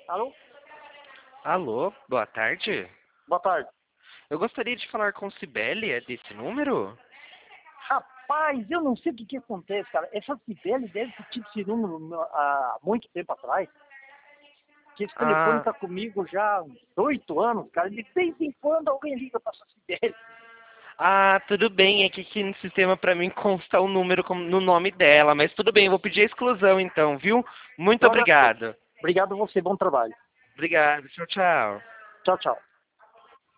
Alô? Alô, boa tarde. Boa tarde. Eu gostaria de falar com Cibele, é desse número? Rapaz, eu não sei o que acontece, cara. Essa Cibele deve ter tido esse número há muito tempo atrás. Que esse telefone Ah, tá comigo já há uns 8 anos, cara. De vez em quando alguém liga pra essa Cibele. tudo bem, é que aqui no sistema pra mim consta o número no nome dela, mas tudo bem, eu vou pedir a exclusão então, viu? Muito Então, obrigado. obrigado a você, bom trabalho. Obrigado, tchau, tchau. Tchau, tchau.